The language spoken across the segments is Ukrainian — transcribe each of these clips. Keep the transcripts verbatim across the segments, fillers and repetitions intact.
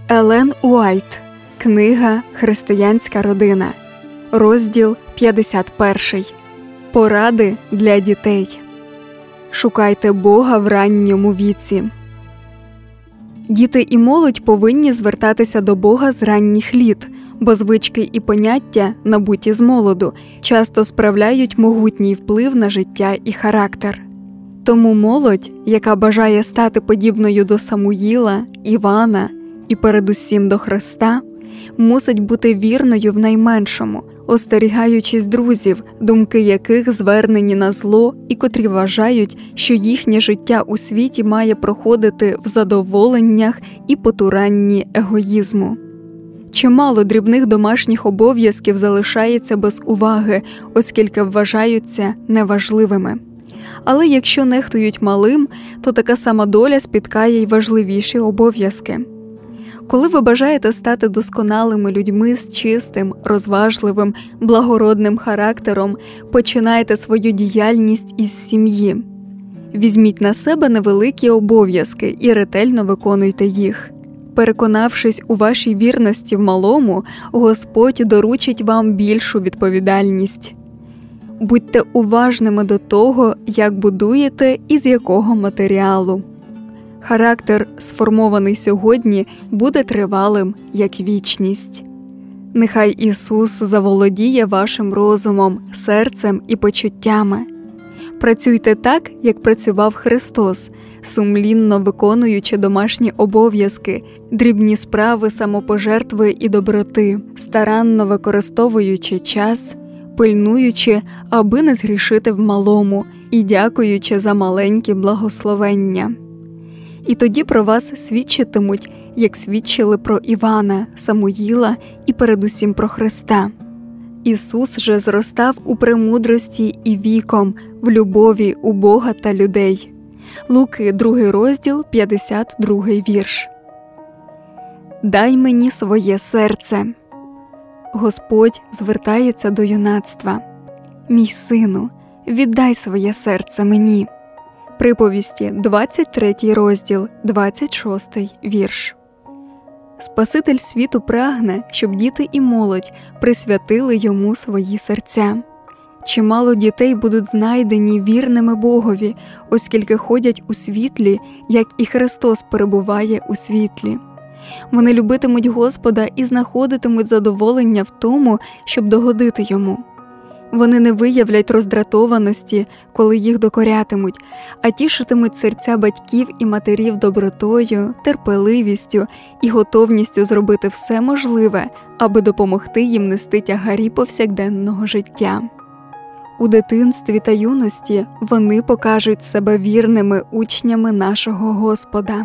Елен Уайт. Книга «Християнська родина». Розділ п'ятдесят перший. Поради для дітей. Шукайте Бога в ранньому віці. Діти і молодь повинні звертатися до Бога з ранніх літ, бо звички і поняття, набуті з молоду, часто справляють могутній вплив на життя і характер. Тому молодь, яка бажає стати подібною до Самуїла, Івана і передусім до Христа, мусить бути вірною в найменшому, остерігаючись друзів, думки яких звернені на зло і котрі вважають, що їхнє життя у світі має проходити в задоволеннях і потуранні егоїзму. Чимало дрібних домашніх обов'язків залишається без уваги, оскільки вважаються неважливими. Але якщо нехтують малим, то така сама доля спіткає й важливіші обов'язки. Коли ви бажаєте стати досконалими людьми з чистим, розважливим, благородним характером, починайте свою діяльність із сім'ї. Візьміть на себе невеликі обов'язки і ретельно виконуйте їх. Переконавшись у вашій вірності в малому, Господь доручить вам більшу відповідальність. Будьте уважними до того, як будуєте і з якого матеріалу. Характер, сформований сьогодні, буде тривалим, як вічність. Нехай Ісус заволодіє вашим розумом, серцем і почуттями. Працюйте так, як працював Христос, сумлінно виконуючи домашні обов'язки, дрібні справи самопожертви і доброти, старанно використовуючи час, пильнуючи, аби не згрішити в малому, і дякуючи за маленькі благословення. І тоді про вас свідчитимуть, як свідчили про Івана, Самуїла і передусім про Христа. Ісус же зростав у премудрості і віком, в любові у Бога та людей. Луки, другий розділ, п'ятдесят другий вірш. «Дай мені своє серце». Господь звертається до юнацтва. «Мій сину, віддай своє серце мені». Приповісті, двадцять третій розділ, двадцять шостий вірш. Спаситель світу прагне, щоб діти і молодь присвятили йому свої серця. Чимало дітей будуть знайдені вірними Богові, оскільки ходять у світлі, як і Христос перебуває у світлі. Вони любитимуть Господа і знаходитимуть задоволення в тому, щоб догодити Йому. Вони не виявлять роздратованості, коли їх докорятимуть, а тішитимуть серця батьків і матерів добротою, терпеливістю і готовністю зробити все можливе, аби допомогти їм нести тягарі повсякденного життя. У дитинстві та юності вони покажуть себе вірними учнями нашого Господа.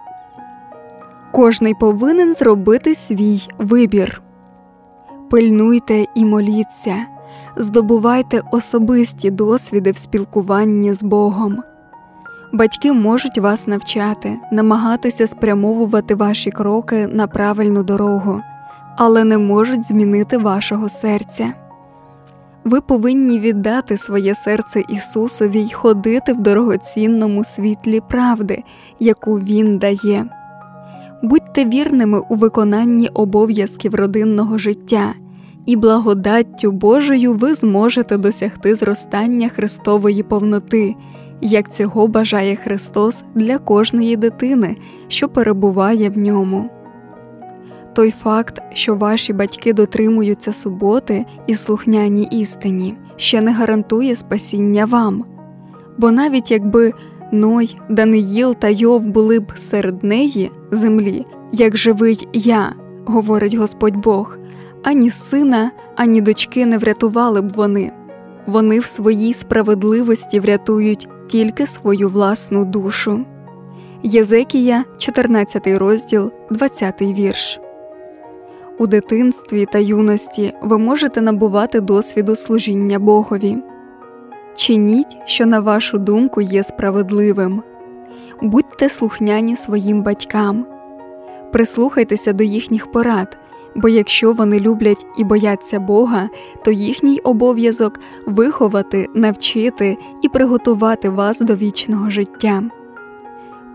Кожний повинен зробити свій вибір. Пильнуйте і моліться. Здобувайте особисті досвіди в спілкуванні з Богом. Батьки можуть вас навчати, намагатися спрямовувати ваші кроки на правильну дорогу, але не можуть змінити вашого серця. Ви повинні віддати своє серце Ісусові й ходити в дорогоцінному світлі правди, яку Він дає. Будьте вірними у виконанні обов'язків родинного життя, і благодаттю Божою ви зможете досягти зростання Христової повноти, як цього бажає Христос для кожної дитини, що перебуває в ньому. Той факт, що ваші батьки дотримуються суботи і слухняні істині, ще не гарантує спасіння вам. Бо навіть якби Ной, Даниїл та Йов були б серед неї, землі, як живий я, говорить Господь Бог, ані сина, ані дочки не врятували б вони. Вони в своїй справедливості врятують тільки свою власну душу. Єзекія, чотирнадцятий розділ, двадцятий вірш. У дитинстві та юності ви можете набувати досвіду служіння Богові. Чиніть, що на вашу думку є справедливим. Будьте слухняні своїм батькам. Прислухайтеся до їхніх порад, бо якщо вони люблять і бояться Бога, то їхній обов'язок – виховати, навчити і приготувати вас до вічного життя.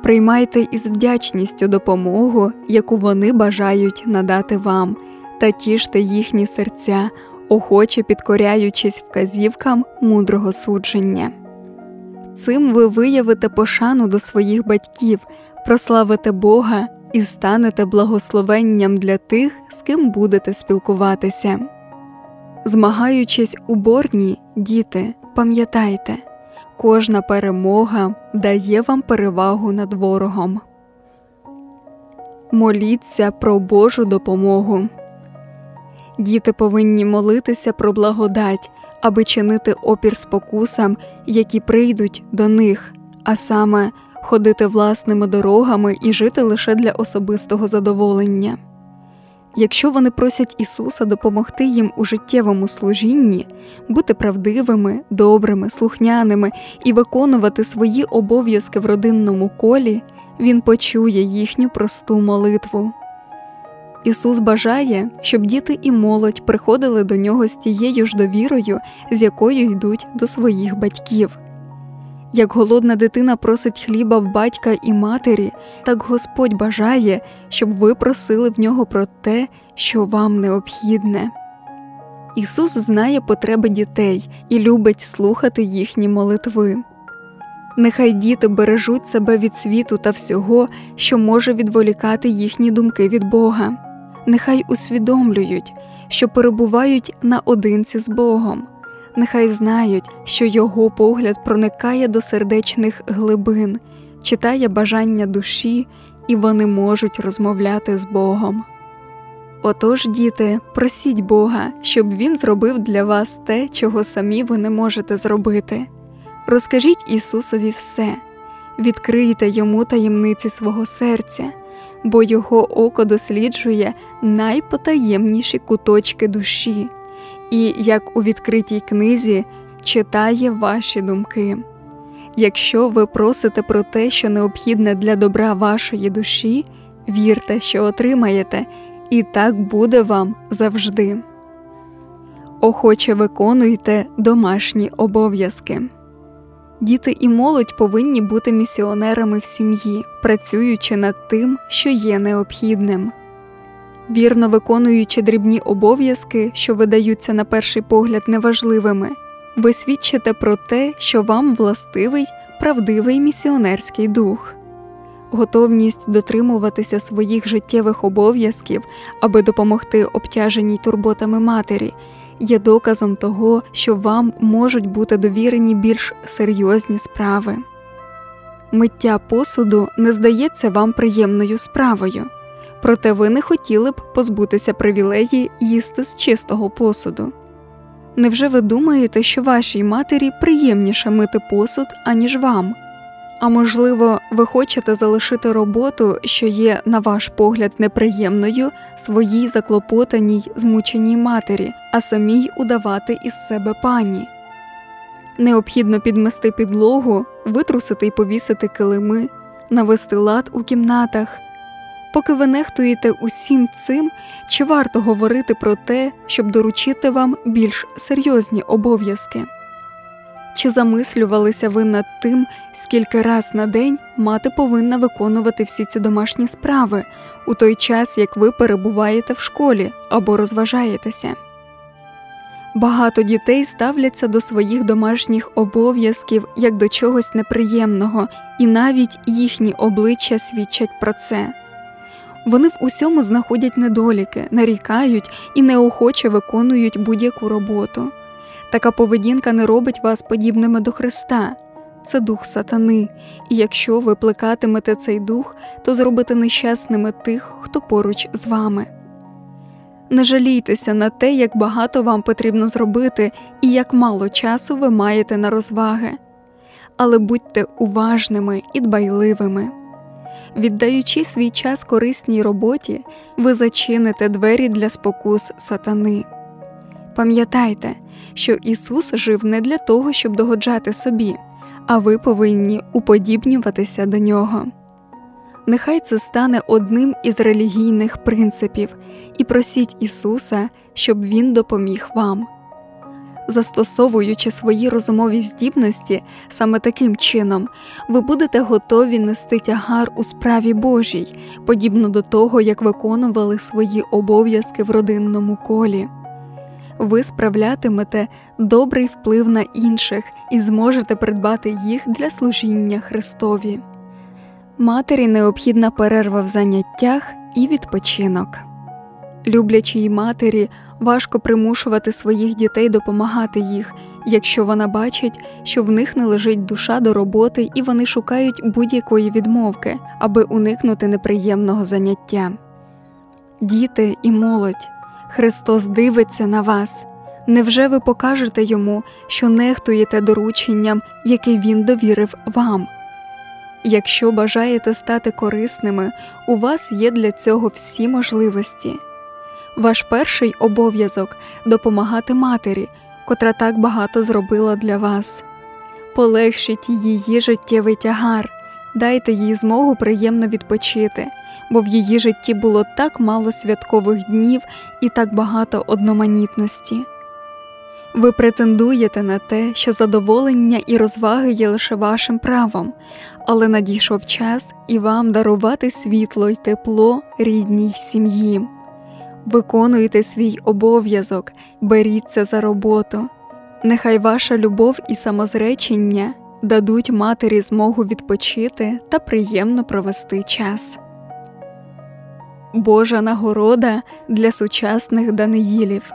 Приймайте із вдячністю допомогу, яку вони бажають надати вам, та тіште їхні серця, охоче підкоряючись вказівкам мудрого судження. Цим ви виявите пошану до своїх батьків, прославите Бога і станете благословенням для тих, з ким будете спілкуватися. Змагаючись у борні, діти, пам'ятайте, кожна перемога дає вам перевагу над ворогом. Моліться про Божу допомогу. Діти повинні молитися про благодать, аби чинити опір спокусам, які прийдуть до них, а саме ходити власними дорогами і жити лише для особистого задоволення. Якщо вони просять Ісуса допомогти їм у життєвому служінні, бути правдивими, добрими, слухняними і виконувати свої обов'язки в родинному колі, Він почує їхню просту молитву. Ісус бажає, щоб діти і молодь приходили до Нього з тією ж довірою, з якою йдуть до своїх батьків. Як голодна дитина просить хліба в батька і матері, так Господь бажає, щоб ви просили в Нього про те, що вам необхідне. Ісус знає потреби дітей і любить слухати їхні молитви. Нехай діти бережуть себе від світу та всього, що може відволікати їхні думки від Бога. Нехай усвідомлюють, що перебувають наодинці з Богом. Нехай знають, що Його погляд проникає до сердечних глибин, читає бажання душі, і вони можуть розмовляти з Богом. Отож, діти, просіть Бога, щоб Він зробив для вас те, чого самі ви не можете зробити. Розкажіть Ісусові все, відкрийте Йому таємниці свого серця, бо Його око досліджує найпотаємніші куточки душі і, як у відкритій книзі, читає ваші думки. Якщо ви просите про те, що необхідне для добра вашої душі, вірте, що отримаєте, і так буде вам завжди. Охоче виконуйте домашні обов'язки. Діти і молодь повинні бути місіонерами в сім'ї, працюючи над тим, що є необхідним. Вірно виконуючи дрібні обов'язки, що видаються на перший погляд неважливими, ви свідчите про те, що вам властивий правдивий місіонерський дух. Готовність дотримуватися своїх життєвих обов'язків, аби допомогти обтяженій турботами матері, є доказом того, що вам можуть бути довірені більш серйозні справи. Миття посуду не здається вам приємною справою, проте ви не хотіли б позбутися привілеї їсти з чистого посуду. Невже ви думаєте, що вашій матері приємніше мити посуд, аніж вам? А можливо, ви хочете залишити роботу, що є, на ваш погляд, неприємною, своїй заклопотаній, змученій матері, а самій удавати із себе пані? Необхідно підмести підлогу, витрусити й повісити килими, навести лад у кімнатах. Поки ви нехтуєте усім цим, чи варто говорити про те, щоб доручити вам більш серйозні обов'язки? Чи замислювалися ви над тим, скільки раз на день мати повинна виконувати всі ці домашні справи, у той час, як ви перебуваєте в школі або розважаєтеся? Багато дітей ставляться до своїх домашніх обов'язків як до чогось неприємного, і навіть їхні обличчя свідчать про це. Вони в усьому знаходять недоліки, нарікають і неохоче виконують будь-яку роботу. Така поведінка не робить вас подібними до Христа. Це дух сатани, і якщо ви плекатимете цей дух, то зробите нещасними тих, хто поруч з вами. Не жалійтеся на те, як багато вам потрібно зробити і як мало часу ви маєте на розваги. Але будьте уважними і дбайливими. Віддаючи свій час корисній роботі, ви зачините двері для спокус сатани. Пам'ятайте, що Ісус жив не для того, щоб догоджати собі, а ви повинні уподібнюватися до Нього. Нехай це стане одним із релігійних принципів, і просіть Ісуса, щоб Він допоміг вам. Застосовуючи свої розумові здібності саме таким чином, ви будете готові нести тягар у справі Божій, подібно до того, як виконували свої обов'язки в родинному колі. Ви справлятимете добрий вплив на інших і зможете придбати їх для служіння Христові. Матері необхідна перерва в заняттях і відпочинок. Люблячій матері важко примушувати своїх дітей допомагати їх, якщо вона бачить, що в них не лежить душа до роботи і вони шукають будь-якої відмовки, аби уникнути неприємного заняття. Діти і молодь, Христос дивиться на вас. Невже ви покажете Йому, що нехтуєте дорученням, яке Він довірив вам? Якщо бажаєте стати корисними, у вас є для цього всі можливості. Ваш перший обов'язок – допомагати матері, котра так багато зробила для вас. Полегшіть її життєвий тягар, дайте їй змогу приємно відпочити, бо в її житті було так мало святкових днів і так багато одноманітності. Ви претендуєте на те, що задоволення і розваги є лише вашим правом, але надійшов час і вам дарувати світло й тепло рідній сім'ї. Виконуйте свій обов'язок, беріться за роботу. Нехай ваша любов і самозречення дадуть матері змогу відпочити та приємно провести час. Божа нагорода для сучасних Даниїлів.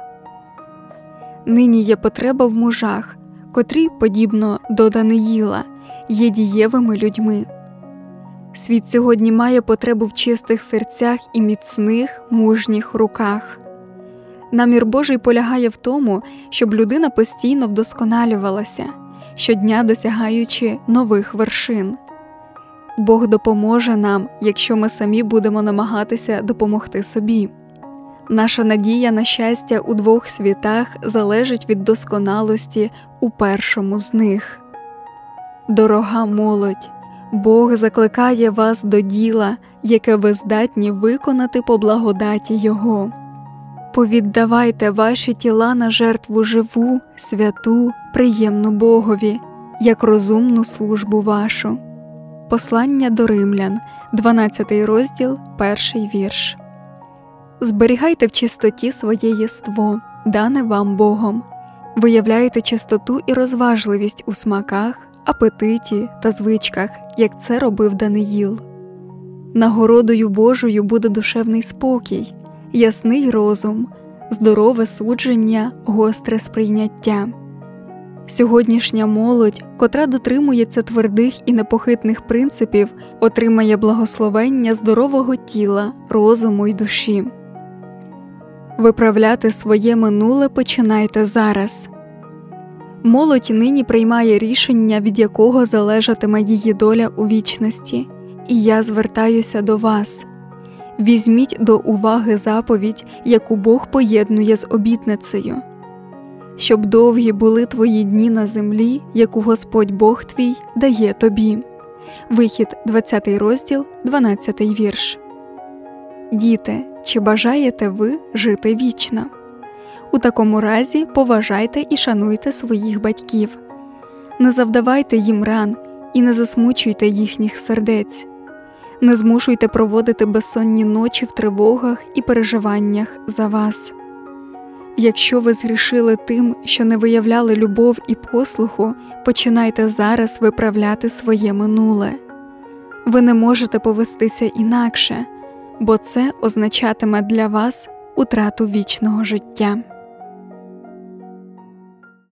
Нині є потреба в мужах, котрі, подібно до Даниїла, є дієвими людьми. Світ сьогодні має потребу в чистих серцях і міцних, мужніх руках. Намір Божий полягає в тому, щоб людина постійно вдосконалювалася, щодня досягаючи нових вершин. Бог допоможе нам, якщо ми самі будемо намагатися допомогти собі. Наша надія на щастя у двох світах залежить від досконалості у першому з них. Дорога молодь, Бог закликає вас до діла, яке ви здатні виконати по благодаті Його. Повіддавайте ваші тіла на жертву живу, святу, приємну Богові, як розумну службу вашу. Послання до Римлян, дванадцятий розділ, перший вірш. Зберігайте в чистоті своє єство, дане вам Богом. Виявляйте чистоту і розважливість у смаках, апетиті та звичках, як це робив Даниїл. Нагородою Божою буде душевний спокій, ясний розум, здорове судження, гостре сприйняття. Сьогоднішня молодь, котра дотримується твердих і непохитних принципів, отримає благословення здорового тіла, розуму й душі. Виправляти своє минуле починайте зараз. Молодь нині приймає рішення, від якого залежатиме її доля у вічності, і я звертаюся до вас. Візьміть до уваги заповідь, яку Бог поєднує з обітницею. Щоб довгі були твої дні на землі, яку Господь Бог твій дає тобі. Вихід, двадцятий розділ, дванадцятий вірш. Діти, чи бажаєте ви жити вічно? У такому разі поважайте і шануйте своїх батьків. Не завдавайте їм ран і не засмучуйте їхніх сердець. Не змушуйте проводити безсонні ночі в тривогах і переживаннях за вас. Якщо ви згрішили тим, що не виявляли любов і послуху, починайте зараз виправляти своє минуле. Ви не можете повестися інакше, бо це означатиме для вас утрату вічного життя.